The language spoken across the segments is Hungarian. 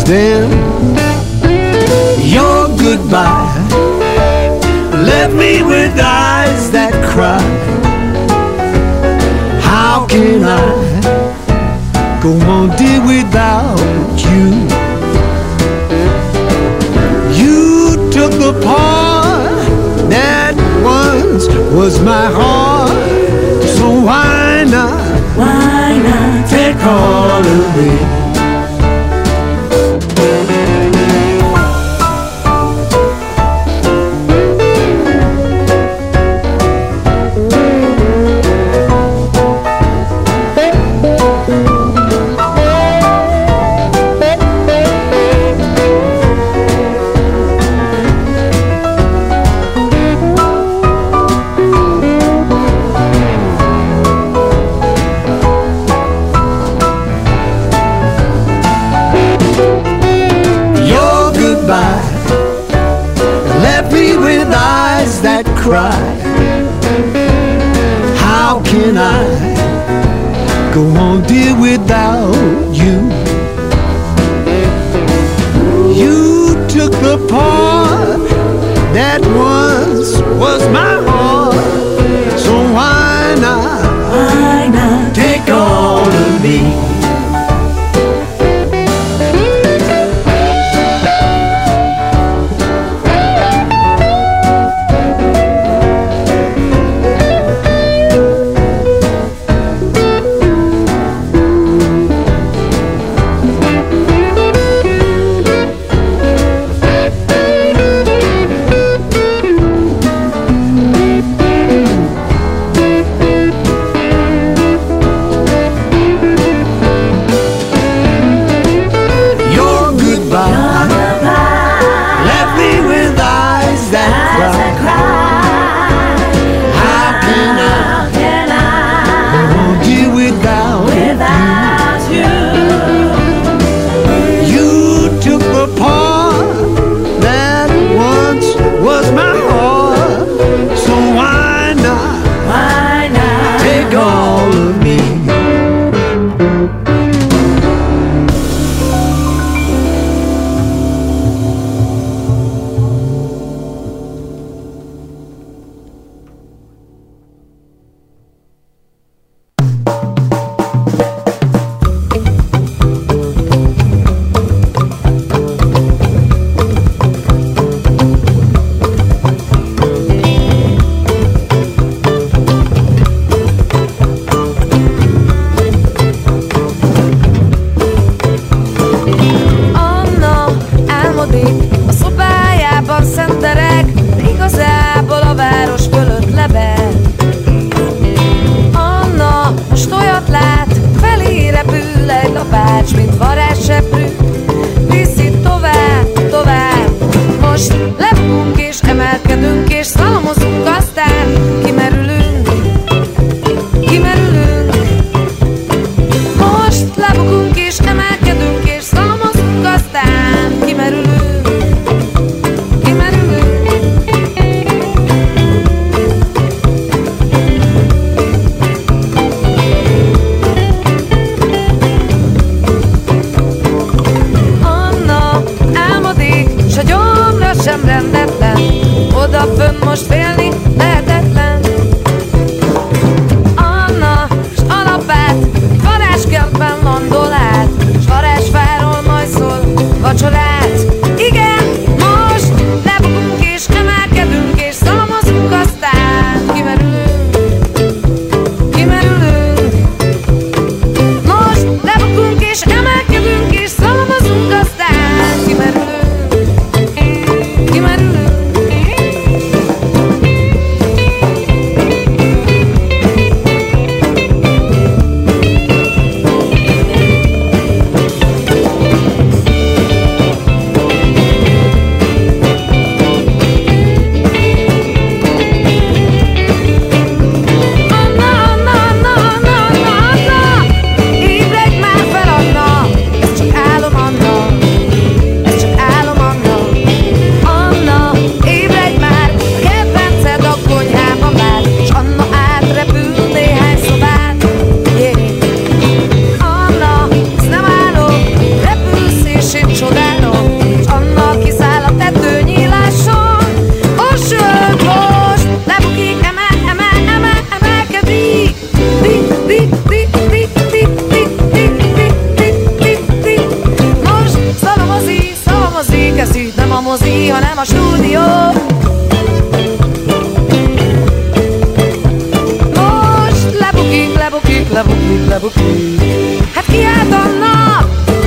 then your goodbye left me with eyes that cry. How can I go on, dear, without you? You took the part that once was my heart, so why not take all of me? Left me with eyes that cry. How can I go on, dear, without you? You took the part that once was my heart, so why not take all of me? mozi, hanem a stúdió. Most lebukik, lebukik, lebukik, lebukik. Hát ki állt a nap?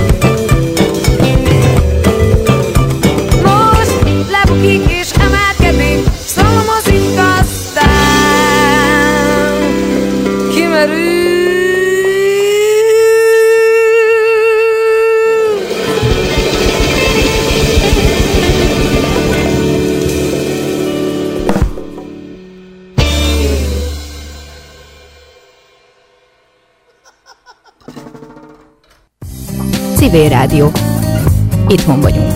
Most lebukik és emelkedik, szalmozik, aztán kimerül. Civil Rádió. Itthon vagyunk.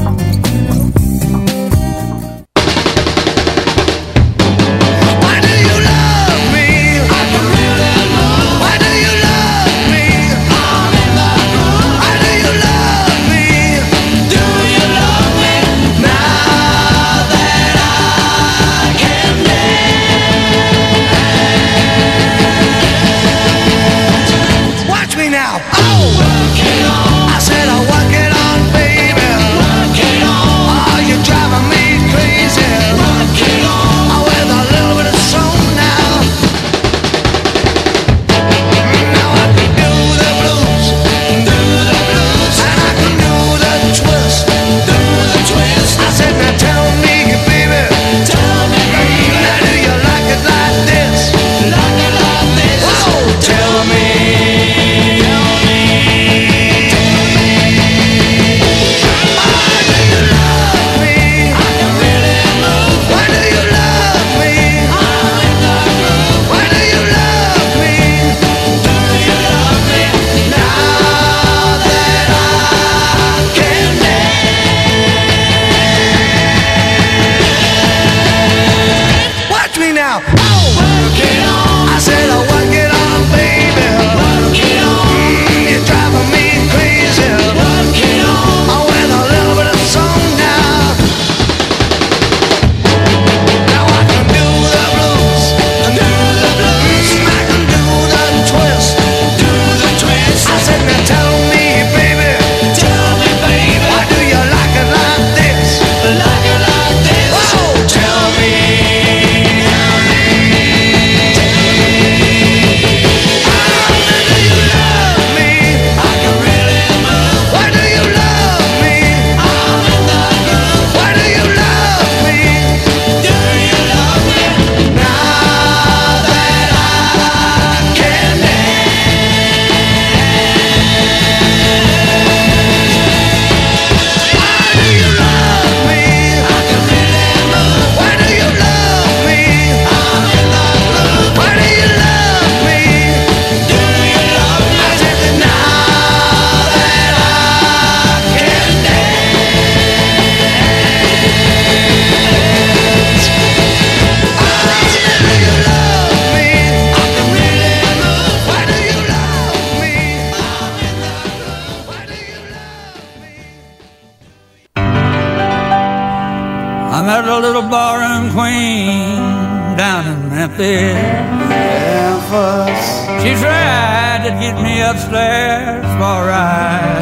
She tried to get me upstairs for a ride.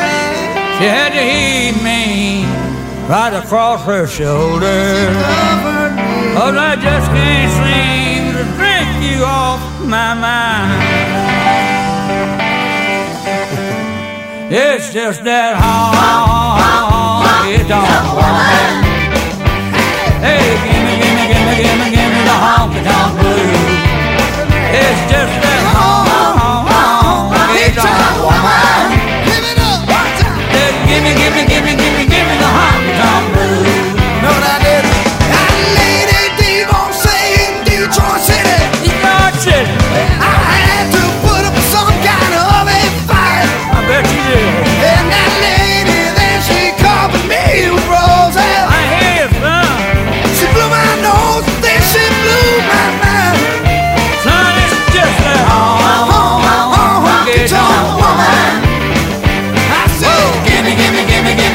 She had to heave me right across her shoulder, 'cause I just can't seem to drink you off my mind. It's just that honky-tonk woman. Hey, gimme, gimme, gimme, gimme, gimme the honky-tonk blues. It's just that honky-tonk woman. Give it up, one time. Gimme, gimme, gimme, gimme, gimme the honky-tonk blues. No, I didn't. That lady Dave on saying Detroit City. Detroit City. I had to put up some kind of a fight. I bet you did. And that lady, then she covered me with roses. I hear you, son. She blew my nose, then she blew my mind. Son, it's just that honky-tonk woman. I said, gimme, gimme, gimme, gimme.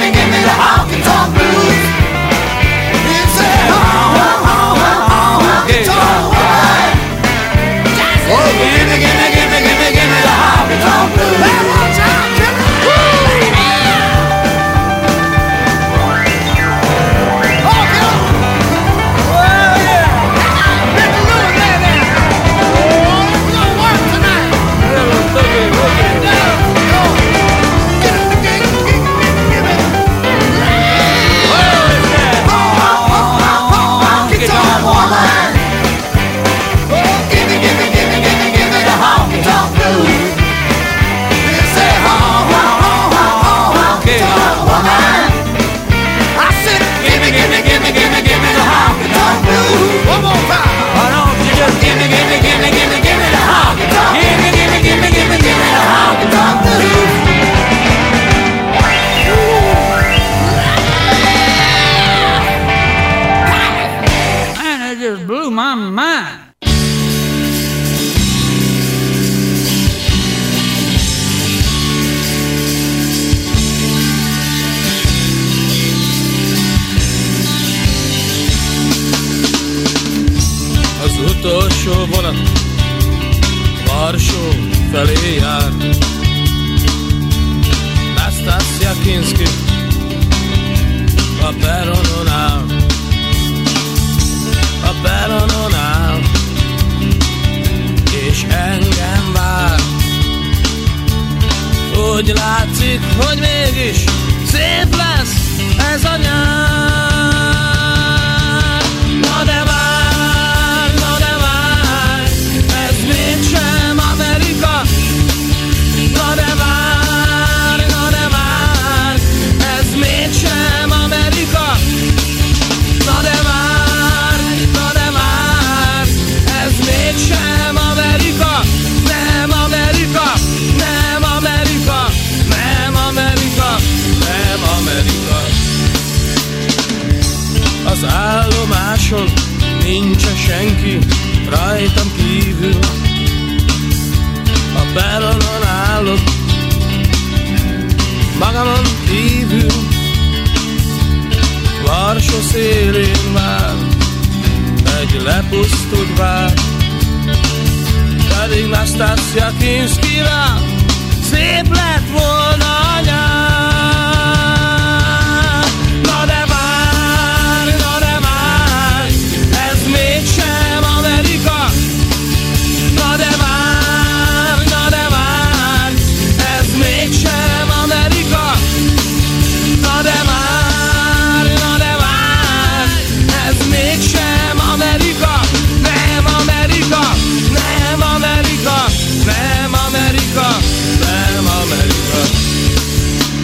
utolsó vonat Varsó felé jár. Nastasja Kinski a peronon áll, a peronon áll, és engem vár. Úgy látszik, hogy mégis szép lesz ez a nyár. Na de várj, ez mégsem Amerika. Na de várj, ez mégsem Amerika. Na de várj, ez mégsem Amerika. Nem Amerika, nem Amerika, nem Amerika, nem Amerika. Az állomáson nincs senki rajtam kívül. A peronon állok magamon kívül. Varsó szélén vár egy lepusztult vár, pedig Nastasja Kinskivel szép lett volna a nyár. Na de várj, ez mégsem Amerika. Na de várj, ez mégsem Amerika. Na de várj, ez mégsem Amerika. Nem Amerika, nem Amerika, nem Amerika, nem Amerika.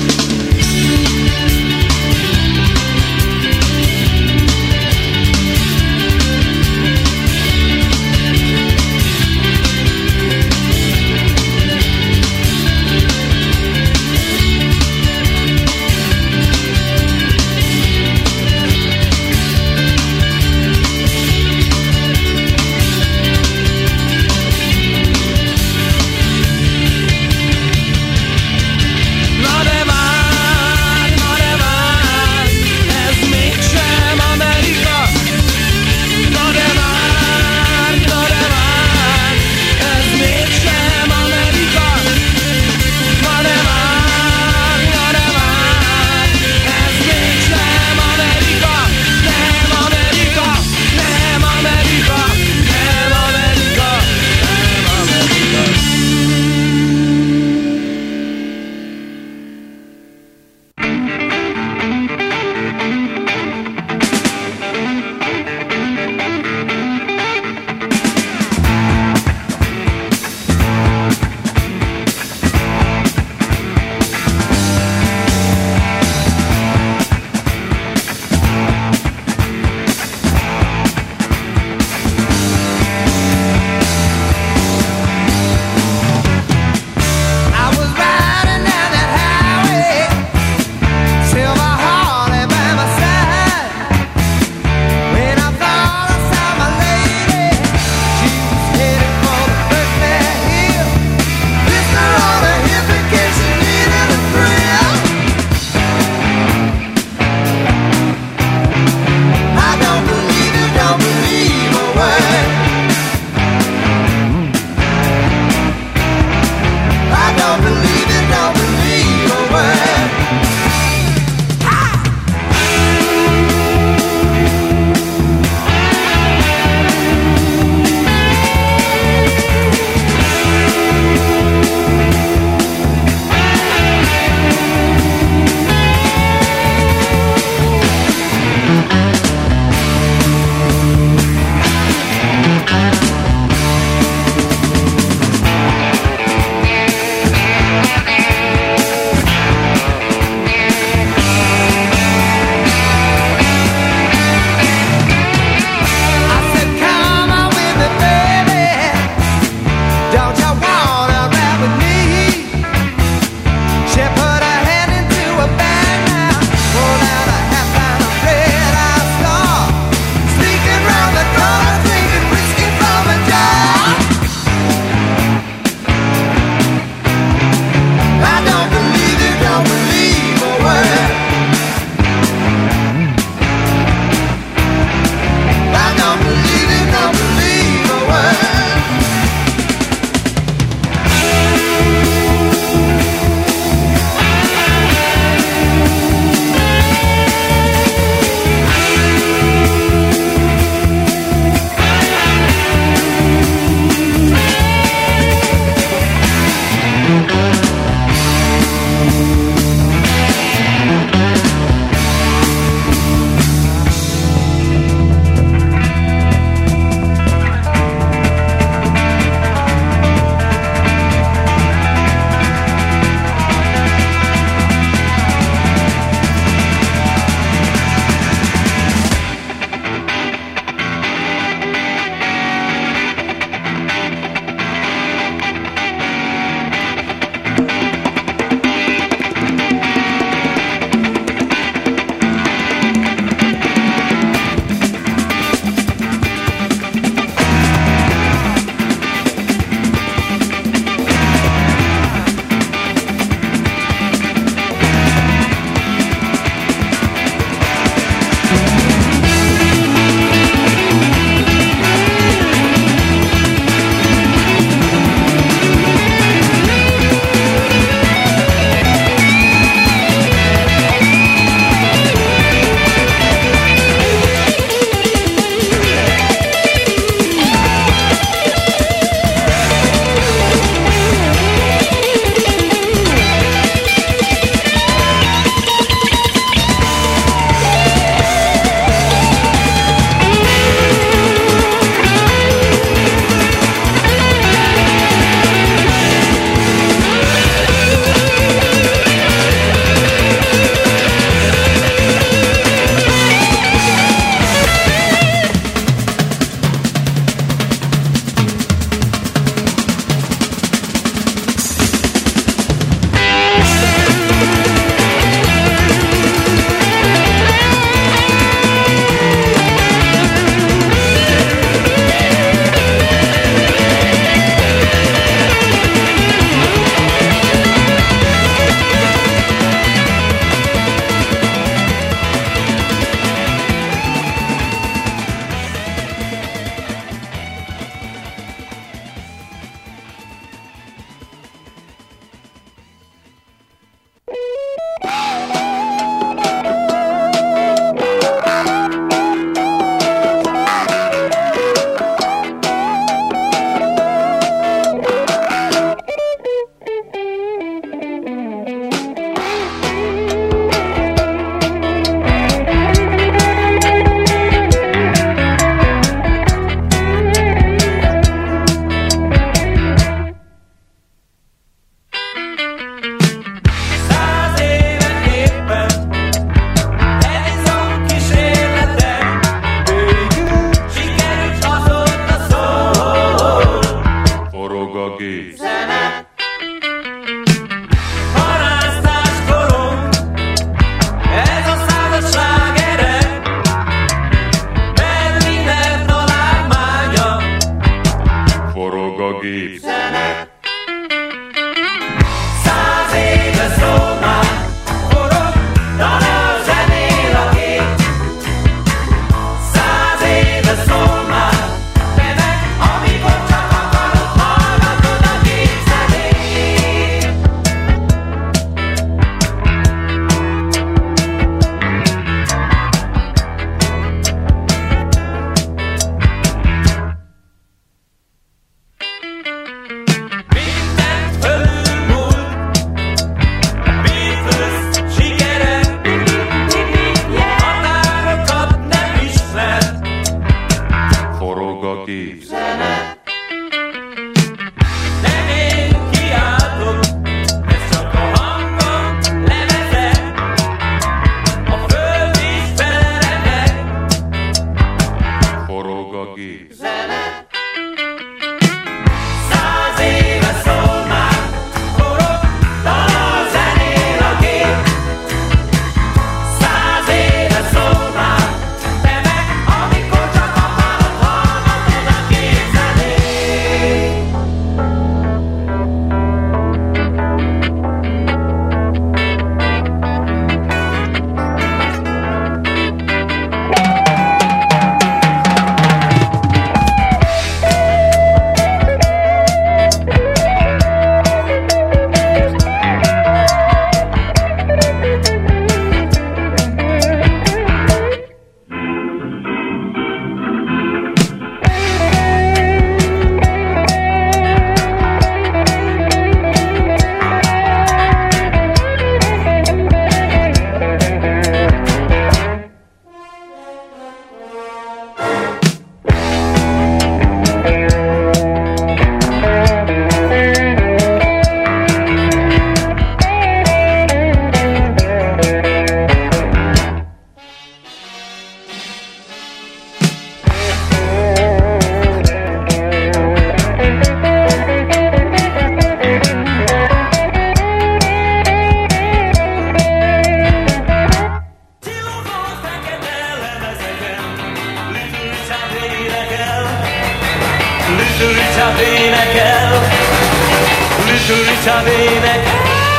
énekel, Little Richard énekel,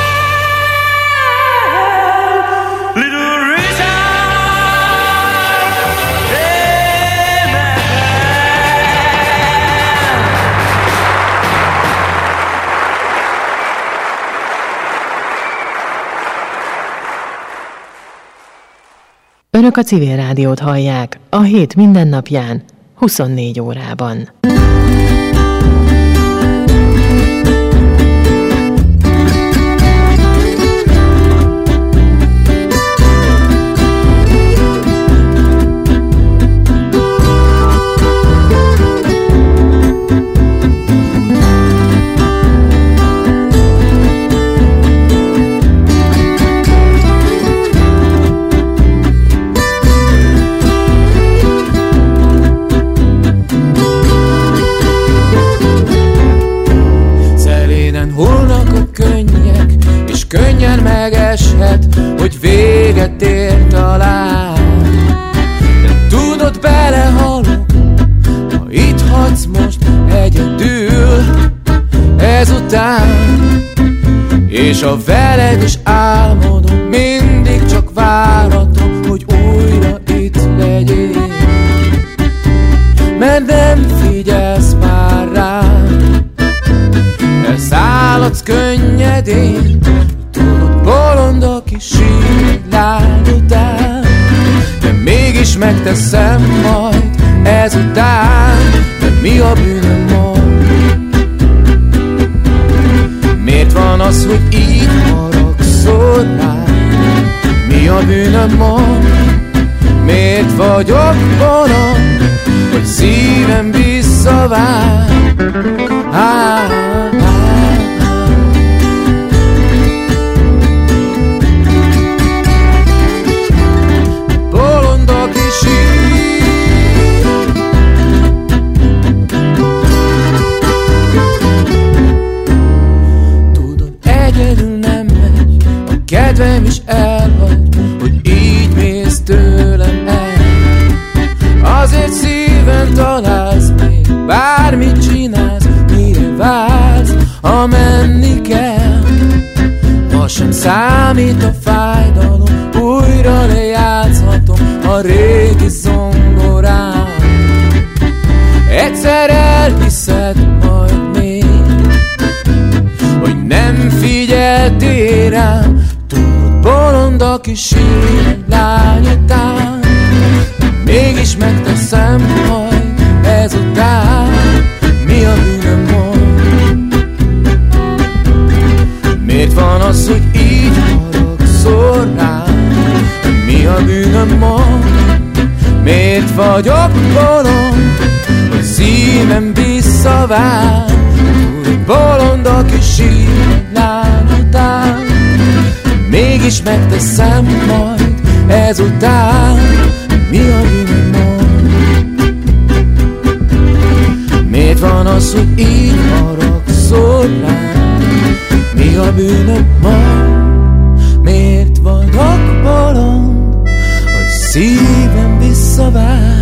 Little Richard énekel. Önök a Civil Rádiót hallják a hét mindennapján, 24 órában. Könnyen megeshet, hogy véget ér talán. De tudod, belehalok, ha itt hagysz most egyedül ezután. És a veled is álmodom, mindig csak váratom, hogy újra itt legyél. Mert nem figyelsz már rám, elszálladsz könnyedén. Tudod, bolond, aki sír lány után, de mégis megteszem majd ezután. De mi a bűnöm mond? Miért van az, hogy így haragszol rám? Mi a bűnöm mond? Miért vagyok bolond, hogy szívem visszavár? Tudod, egyedül nem megy, a kedvem is elhagy, hogy így mész tőlem el. Azért szíven találsz még, bármit csinálsz, mire vársz, ha menni kell. Ma sem számít a fájdalom, újra lejátszhatom a régi zongorán. Egyszer elhiszed majd még, hogy nem figyeltél rám. Tudod, bolond, aki sír lány után, mégis megteszem majd ezután. Mi a bűnöm mond? Miért van az, hogy így haragszol rám? Mi a bűnöm mond? Miért vagyok bolond, hogy szívem visszavár? Tudod, bolond, aki sír lány után, mégis megteszem majd ezután. Mi a bűnöm mond? Miért van az, hogy így haragszol rám? Mi a bűnöm mond? Miért vagyok bolond, hogy szívem visszavár?